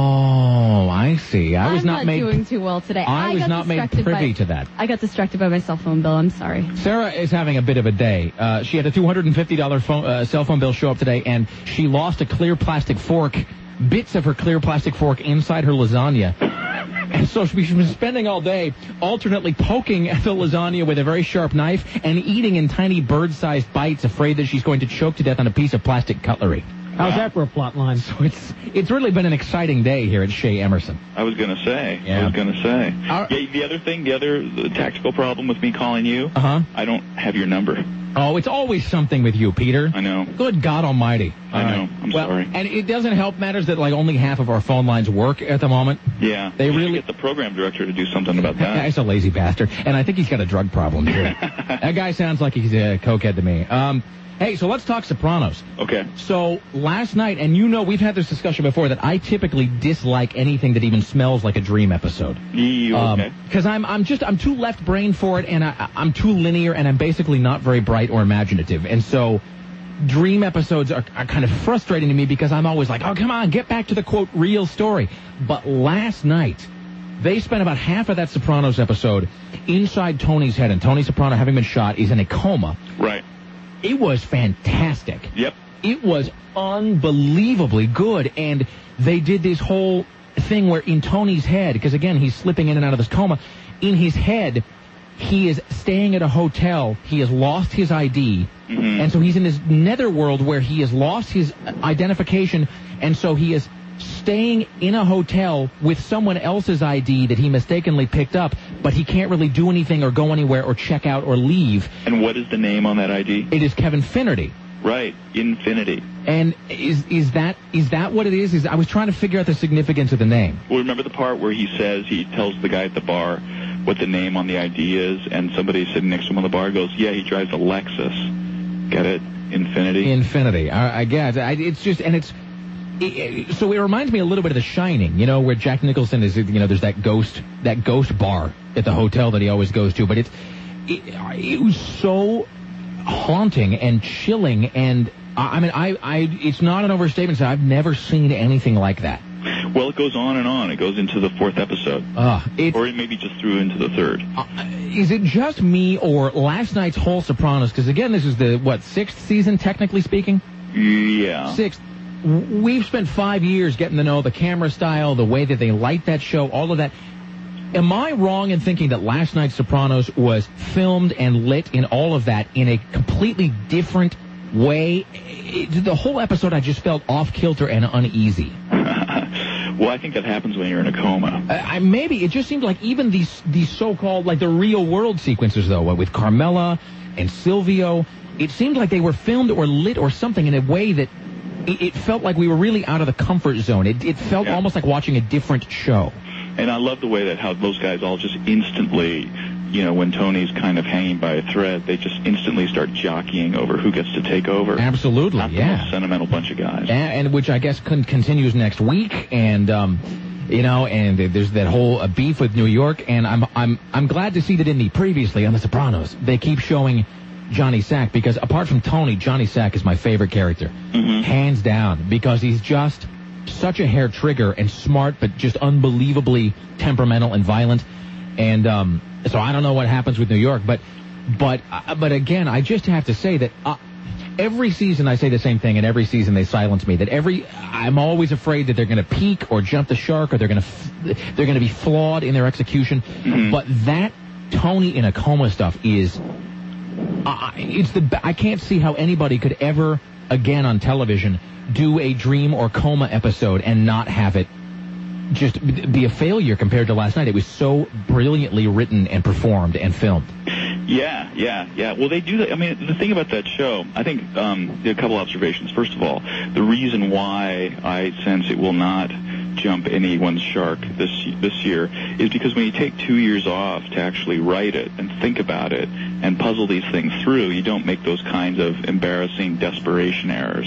Oh, I see. I was I'm not, not made. doing too well today. I was got not made distracted privy by, to that. I got distracted by my cell phone bill. I'm sorry. Sarah is having a bit of a day. Uh, she had a two hundred fifty dollars phone, uh, cell phone bill show up today, and she lost a clear plastic fork, bits of her clear plastic fork inside her lasagna. And so she's been spending all day alternately poking at the lasagna with a very sharp knife and eating in tiny bird-sized bites, afraid that she's going to choke to death on a piece of plastic cutlery. How's that for a plot line? So it's it's really been an exciting day here at Shea Emerson. I was going to say. Yeah. I was going to say. Our- yeah, the other thing, the other the tactical problem with me calling you, Uh-huh. I don't have your number. Oh, it's always something with you, Peter. I know. Good God Almighty. I All know. right. I'm well, sorry. And it doesn't help matters that like only half of our phone lines work at the moment. Yeah. They You should really- get the program director to do something about Yeah, that. he's a lazy bastard, and I think he's got a drug problem too. That guy sounds like he's a cokehead to me. Um, hey, so let's talk Sopranos. Okay. So last night, and you know we've had this discussion before, that I typically dislike anything that even smells like a dream episode. You okay? Because I'm I'm just I'm too left brain for it, and I, I'm too linear, and I'm basically not very bright or imaginative, and so dream episodes are, are kind of frustrating to me because I'm always like, oh come on, get back to the quote real story. But last night, they spent about half of that Sopranos episode inside Tony's head, and Tony Soprano, having been shot, is in a coma. Right. It was fantastic. Yep. It was unbelievably good, and they did this whole thing where in Tony's head, because again, he's slipping in and out of this coma, in his head, he is staying at a hotel, he has lost his I D, Mhm. and so he's in this netherworld where he has lost his identification, and so he is staying in a hotel with someone else's I D that he mistakenly picked up, but he can't really do anything or go anywhere or check out or leave. And what is the name on that I D? It is Kevin Finnerty. Right. Infinity. And is is that is that what it is? Is I was trying to figure out the significance of the name. Well, remember the part where he says, he tells the guy at the bar what the name on the I D is, and somebody sitting next to him on the bar goes, yeah, he drives a Lexus. Get it? Infinity? Infinity. I, I guess. I, it's just, and it's, it, it, so it reminds me a little bit of The Shining, you know, where Jack Nicholson is, you know, there's that ghost, that ghost bar at the hotel that he always goes to, but it's, it, it was so haunting and chilling, and I mean, I, I, it's not an overstatement to say I've never seen anything like that. Well, it goes on and on. It goes into the fourth episode. Uh, or it maybe just through into the third. Uh, is it just me or last night's whole Sopranos? Because, again, this is the, what, sixth season, technically speaking? Yeah. Sixth. We've spent five years getting to know the camera style, the way that they light that show, all of that. Am I wrong in thinking that last night's Sopranos was filmed and lit in all of that in a completely different way? It, the whole episode I just felt off-kilter and uneasy. Well, I think that happens when you're in a coma. Uh, I, maybe. It just seemed like even these these so-called, like the real-world sequences, though, with Carmela and Silvio, it seemed like they were filmed or lit or something in a way that it, it felt like we were really out of the comfort zone. It, it felt yeah. almost like watching a different show. And I love the way that how those guys all just instantly, you know, when Tony's kind of hanging by a thread, they just instantly start jockeying over who gets to take over. Absolutely, Not the yeah. most sentimental bunch of guys. And, and which I guess con- continues next week, and um, you know, and there's that whole uh, beef with New York, and I'm I'm I'm glad to see that in the previously on The Sopranos they keep showing Johnny Sack, because apart from Tony, Johnny Sack is my favorite character, mm-hmm. hands down, because he's just such a hair trigger and smart, but just unbelievably temperamental and violent. And um, so I don't know what happens with New York, but but uh, but again, I just have to say that uh, every season I say the same thing, and every season they silence me. That every I'm always afraid that they're going to peak or jump the shark, or they're going to f- they're going to be flawed in their execution. Mm-hmm. But that Tony in a coma stuff is uh, it's the I can't see how anybody could ever again on television do a dream or coma episode and not have it just be a failure compared to last night. It was so brilliantly written and performed and filmed. Yeah, yeah, yeah. Well, they do that. I mean, the thing about that show, I think um, a couple observations. First of all, the reason why I sense it will not jump anyone's shark this this year is because when you take two years off to actually write it and think about it and puzzle these things through, you don't make those kinds of embarrassing desperation errors.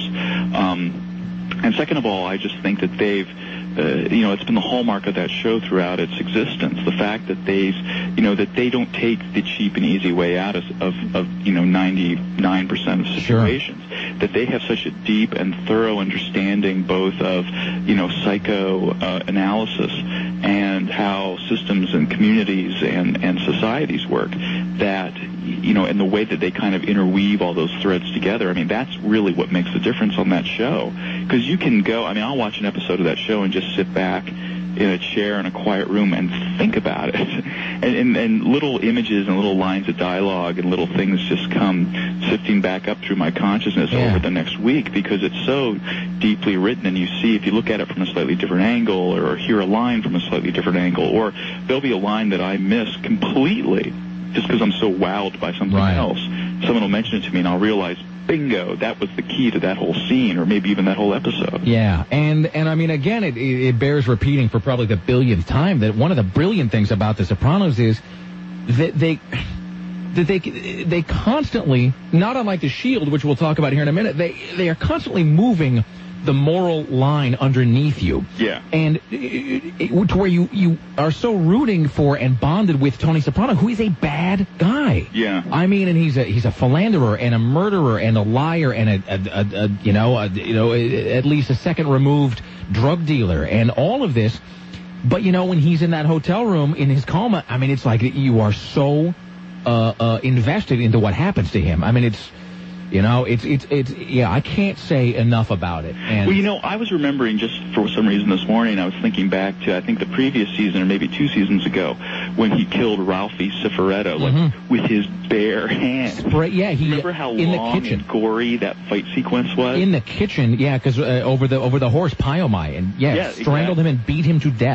Um, and second of all, I just think that they've Uh, you know, it's been the hallmark of that show throughout its existence. The fact that they've, you know, that they don't take the cheap and easy way out of, of, of you know, ninety-nine percent of situations. Sure. That they have such a deep and thorough understanding both of, you know, psychoanalysis uh, and how systems and communities and, and societies work. That, you know, and the way that they kind of interweave all those threads together. I mean, that's really what makes the difference on that show. Because you can go, I mean, I'll watch an episode of that show and just sit back in a chair in a quiet room and think about it. And, and, and little images and little lines of dialogue and little things just come sifting back up through my consciousness yeah. over the next week, because it's so deeply written. And you see, if you look at it from a slightly different angle, or hear a line from a slightly different angle, or there'll be a line that I miss completely just because I'm so wowed by something right. else. Someone will mention it to me and I'll realize, bingo, that was the key to that whole scene, or maybe even that whole episode. Yeah, and and I mean, again, it, it bears repeating for probably the billionth time that one of the brilliant things about The Sopranos is that they that they they constantly, not unlike The Shield, which we'll talk about here in a minute, they they are constantly moving the moral line underneath you. Yeah. And it, it, to where you, you are so rooting for and bonded with Tony Soprano, who is a bad guy. Yeah. I mean, and he's a he's a philanderer and a murderer and a liar and a, a, a, a you know a, you know at least a second removed drug dealer and all of this. But you know, when he's in that hotel room in his coma, I mean, it's like you are so uh, uh, invested into what happens to him. I mean, it's. You know, it's, it's, it's, yeah, I can't say enough about it. And well, you know, I was remembering just for some reason this morning, I was thinking back to, I think, the previous season, or maybe two seasons ago, when he killed Ralphie Cifaretto, like, mm-hmm. with his bare hands. Spray, yeah, he, remember how in long the kitchen. and gory that fight sequence was? In the kitchen, yeah, because uh, over the over the horse, Pyomai, and yeah, yeah strangled exactly. him and beat him to death.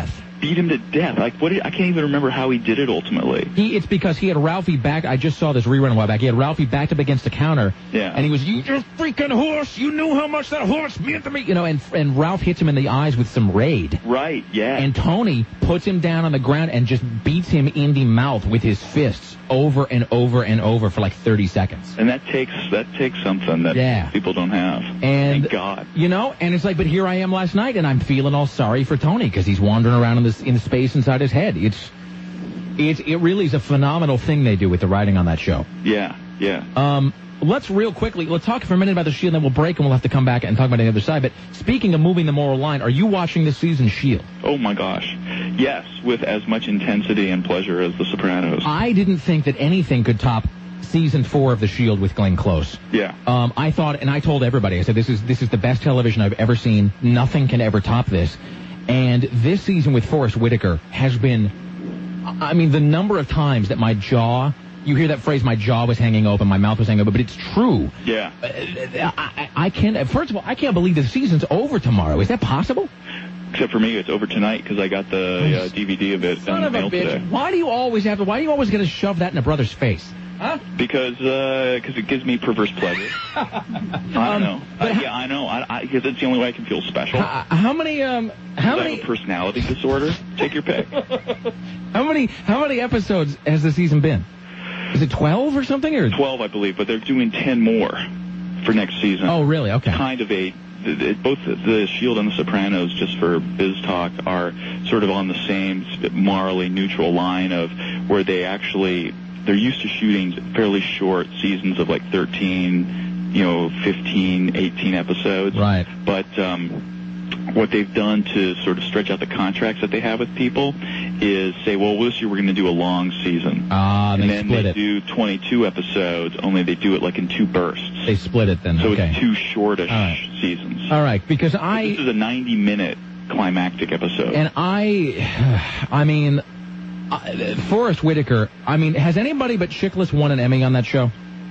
beat him to death. Like, what? Did, I can't even remember how he did it ultimately. He, it's because he had Ralphie back. I just saw this rerun a while back. He had Ralphie backed up against the counter. Yeah. And he was, you just freaking horse. You knew how much that horse meant to me. You know, and and Ralph hits him in the eyes with some Raid. Right, yeah. And Tony puts him down on the ground and just beats him in the mouth with his fists over and over and over for like thirty seconds. And that takes that takes something that yeah. people don't have. And, Thank God. You know, and it's like, but here I am last night, and I'm feeling all sorry for Tony because he's wandering around in this in space inside his head. It's, it's it really is a phenomenal thing they do with the writing on that show. Yeah, yeah. Um, let's real quickly, let's talk for a minute about the Shield, then we'll break and we'll have to come back and talk about the other side. But speaking of moving the moral line, are you watching this season's Shield? Oh, my gosh. Yes, with as much intensity and pleasure as The Sopranos. I didn't think that anything could top season four of The Shield with Glenn Close. Yeah. Um, I thought, and I told everybody, I said, this is this is the best television I've ever seen. Nothing can ever top this. And this season with Forrest Whitaker has been, I mean, the number of times that my jaw, you hear that phrase, my jaw was hanging open, my mouth was hanging open, but it's true. Yeah. I, I can't, first of all, I can't believe the season's over tomorrow. Is that possible? Except for me, it's over tonight because I got the uh, D V D of it Son in the of a mail bitch. today. Why do you always have to, why do you always get to shove that in a brother's face? Huh? Because uh, cause it gives me perverse pleasure. I don't Um, know. but Uh, how- yeah, I know. I, I, because it's the only way I can feel special. How, how many, um, how I many, have a personality disorder. Take your pick. how many, how many episodes has the season been? Is it twelve or something? Or twelve, I believe, but they're doing ten more for next season. Oh, really? Okay. Kind of a, the, the, both the, the Shield and the Sopranos, just for biz talk, are sort of on the same morally neutral line of where they actually, they're used to shooting fairly short seasons of like thirteen, you know, fifteen, eighteen episodes. Right. But um, what they've done to sort of stretch out the contracts that they have with people is say, well, this year we're going to do a long season. Ah, and they then split they it. do twenty-two episodes, only they do it like in two bursts. They split it then. So okay. it's two shortish All right. seasons. All right, because I... This is a ninety-minute climactic episode. And I, I mean, uh, Forrest Whitaker, I mean, has anybody but Chickless won an Emmy on that show?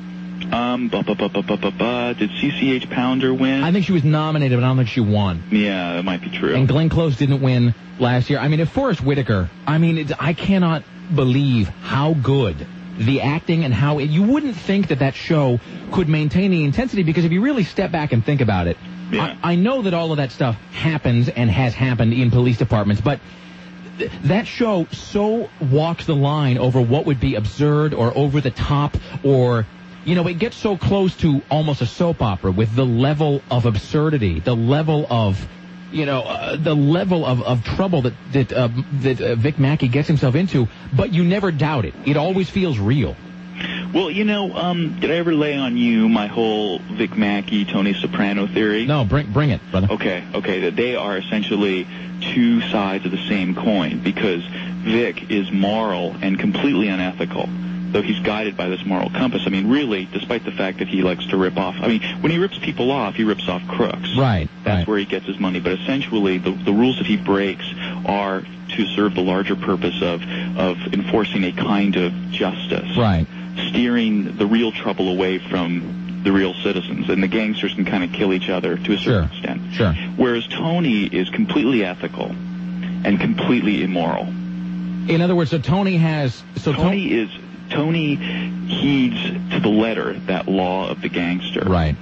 Um, bu- bu- bu- bu- bu- bu- bu- did C C H Pounder win? I think she was nominated, but I don't think she won. Yeah, that might be true. And Glenn Close didn't win last year. I mean, if Forrest Whitaker, I mean, it's, I cannot believe how good the acting and how it, you wouldn't think that that show could maintain the intensity, because if you really step back and think about it, Yeah. I, I know that all of that stuff happens and has happened in police departments, but th- that show so walks the line over what would be absurd or over the top, or, you know, it gets so close to almost a soap opera with the level of absurdity, the level of, you know, uh, the level of, of trouble that that uh, that uh, Vic Mackey gets himself into, but you never doubt it. It always feels real. Well, you know, um, did I ever lay on you my whole Vic Mackey, Tony Soprano theory? No, bring bring it, brother. Okay, okay, that they are essentially two sides of the same coin, because Vic is moral and completely unethical, though he's guided by this moral compass. I mean, really, despite the fact that he likes to rip off, I mean, when he rips people off, he rips off crooks. Right. That's right. where he gets his money. But essentially, the, the rules that he breaks are to serve the larger purpose of, of enforcing a kind of justice. Right. Steering the real trouble away from the real citizens. And the gangsters can kind of kill each other to a certain Sure. extent. Sure. Whereas Tony is completely ethical and completely immoral. In other words, so Tony has so Tony is Tony heeds to the letter that law of the gangster. Right.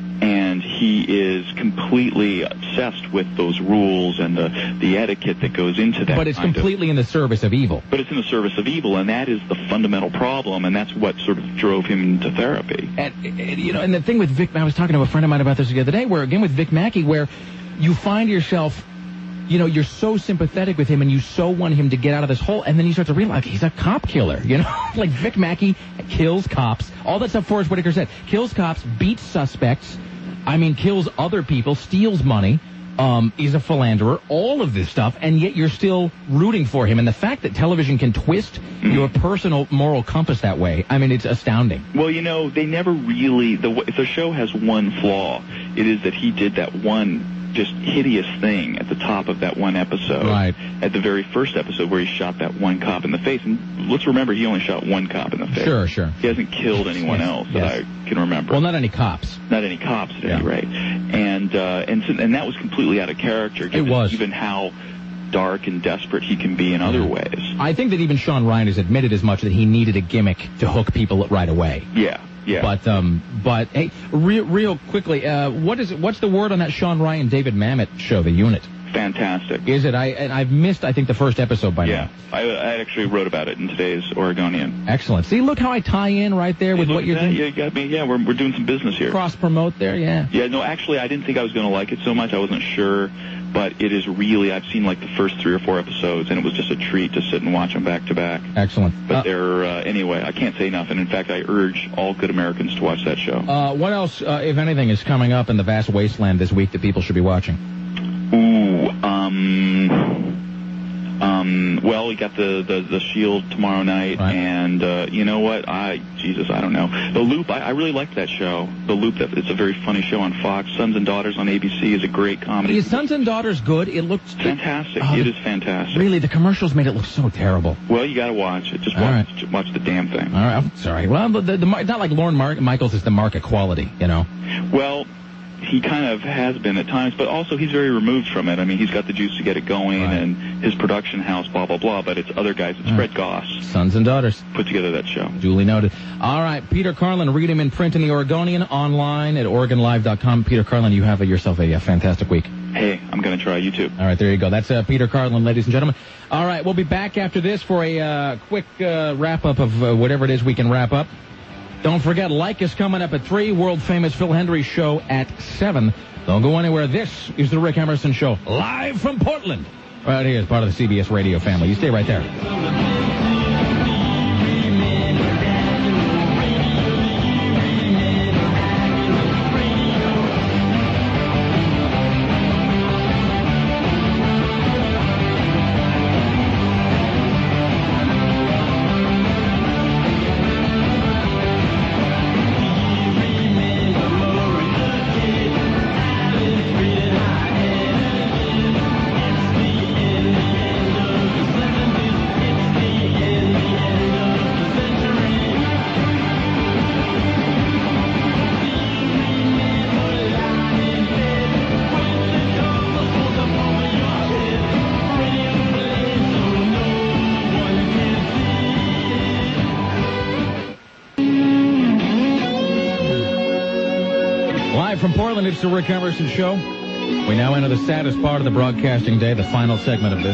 And he is completely obsessed with those rules and the, the etiquette that goes into that. But it's kind completely of, in the service of evil. But it's in the service of evil, and that is the fundamental problem, and that's what sort of drove him into therapy. And, and you know, and the thing with Vic, I was talking to a friend of mine about this the other day, where again with Vic Mackey, where you find yourself, you know, you're so sympathetic with him and you so want him to get out of this hole, and then you start to realize he's a cop killer, you know? Like Vic Mackey kills cops, all that stuff Forrest Whitaker said, kills cops, beats suspects, I mean, kills other people, steals money, um, is a philanderer, all of this stuff, and yet you're still rooting for him. And the fact that television can twist your personal moral compass that way, I mean, it's astounding. Well, you know, they never really, the, the show has one flaw. It is that he did that one just hideous thing at the top of that one episode. Right. At the very first episode where he shot that one cop in the face. And let's remember, he only shot one cop in the face. Sure, sure. He hasn't killed anyone Yes, else yes. that I can remember. Well, not any cops. Not any cops at Yeah. any rate. And, uh, and, so, and that was completely out of character. Given, was. Even how dark and desperate he can be in other ways. I think that even Sean Ryan has admitted as much that he needed a gimmick to hook people right away. Yeah, yeah. But um, but hey, real, real quickly, uh, what is it, what's the word on that Sean Ryan David Mamet show, The Unit? Fantastic. Is it? I and I've missed, I think, the first episode by yeah. now. I, I actually wrote about it in today's Oregonian. Excellent. See, look how I tie in right there with hey, what you're that. doing. You got me. Yeah, we're we're doing some business here. Cross promote there, yeah. Yeah, no, actually, I didn't think I was going to like it so much. I wasn't sure, but it is really. I've seen like the first three or four episodes, and it was just a treat to sit and watch them back to back. Excellent. But uh, they're uh, anyway. I can't say enough, and in fact, I urge all good Americans to watch that show. Uh, what else, uh, if anything, is coming up in the vast wasteland this week that people should be watching? Ooh, um, um, well, we got the, the, the Shield tomorrow night, right. and, uh, you know what, I, Jesus, I don't know. The Loop, I, I really liked that show. The Loop, that, it's a very funny show on Fox. Sons and Daughters on A B C is a great comedy. Is Sons and Daughters good? It looks... Fantastic. Oh, it the, is fantastic. Really, the commercials made it look so terrible. Well, you gotta watch it. Just All watch, right. just watch the damn thing. All right, I'm sorry. Well, the, the, the, it's not like Lorne Mar- Michaels is the market quality, you know? Well... He kind of has been at times, but also he's very removed from it. I mean, he's got the juice to get it going, right. and his production house, blah, blah, blah, but it's other guys. It's Fred Goss. Sons and Daughters. Put together that show. Duly noted. All right, Peter Carlin, read him in print in the Oregonian, online at Oregon Live dot com. Peter Carlin, you have a, yourself a, a fantastic week. Hey, I'm going to try. You too. All right, there you go. That's uh, Peter Carlin, ladies and gentlemen. All right, we'll be back after this for a uh, quick uh, wrap-up of uh, whatever it is we can wrap up. Don't forget, Like is coming up at three, world-famous Phil Hendry show at seven. Don't go anywhere. This is the Rick Emerson Show, live from Portland. Right here as part of the C B S radio family. You stay right there. From Portland, it's the Rick Emerson Show. We now enter the saddest part of the broadcasting day, the final segment of this.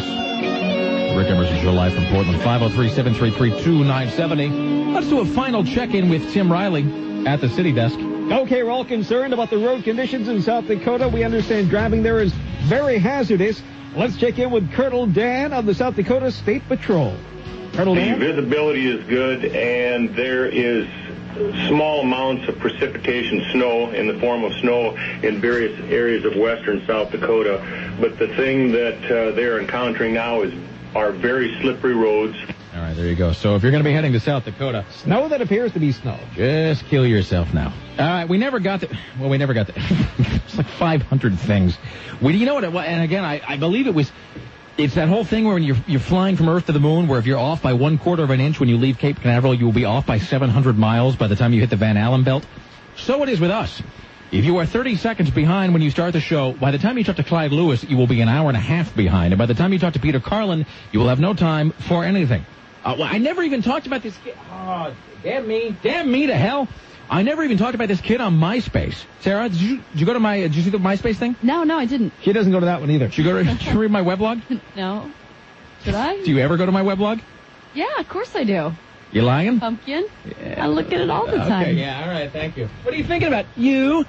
The Rick Emerson Show, live from Portland, five oh three, seven three three, two nine seven oh. Let's do a final check-in with Tim Riley at the city desk. Okay, we're all concerned about the road conditions in South Dakota. We understand driving there is very hazardous. Let's check in with Colonel Dan of the South Dakota State Patrol. Colonel Dan? The visibility is good, and there is small amounts of precipitation, snow, in the form of snow in various areas of western South Dakota. But the thing that uh, they're encountering now is are very slippery roads. All right, there you go. So if you're going to be heading to South Dakota, snow that appears to be snow. Just kill yourself now. All right, we never got the... Well, we never got the... It's like five hundred things. We, you know what? It, and again, I, I believe it was... It's that whole thing where when you're, you're flying from Earth to the moon, where if you're off by one quarter of an inch when you leave Cape Canaveral, you will be off by seven hundred miles by the time you hit the Van Allen belt. So it is with us. If you are thirty seconds behind when you start the show, by the time you talk to Clyde Lewis, you will be an hour and a half behind. And by the time you talk to Peter Carlin, you will have no time for anything. Uh, well, I never even talked about this kid. Oh, damn me. Damn me to hell. I never even talked about this kid on MySpace. Sarah, did you did you go to my, did you see the MySpace thing? No, no, I didn't. She doesn't go to that one either. Did you go to, did you read my weblog? No. Should I? Do you ever go to my weblog? Yeah, of course I do. You lying? Pumpkin. Yeah. I look at it all the time. Okay, yeah, all right, thank you. What are you thinking about? You?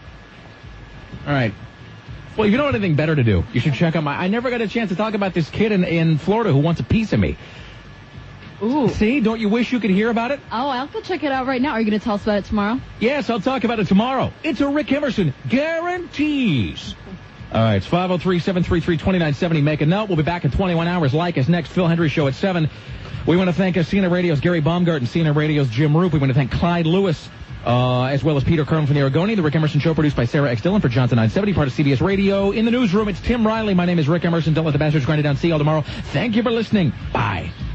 All right. Well, if you don't have anything better to do, you should check out my... I never got a chance to talk about this kid in, in Florida who wants a piece of me. Ooh. See? Don't you wish you could hear about it? Oh, I'll go check it out right now. Are you going to tell us about it tomorrow? Yes, I'll talk about it tomorrow. It's a Rick Emerson guarantees. All right, it's five oh three, seven three three, two nine seven oh. Make a note. We'll be back in twenty-one hours. Like us next. Phil Hendry Show at seven. We want to thank C N N Radio's Gary Baumgarten, C N N Radio's Jim Roop. We want to thank Clyde Lewis, uh, as well as Peter Carlin from the Oregonian. The Rick Emerson Show produced by Sarah X. Dillon for Johnson nine seventy, part of C B S Radio. In the newsroom, it's Tim Riley. My name is Rick Emerson. Don't let the bastards grind it down. See you all tomorrow. Thank you for listening. Bye.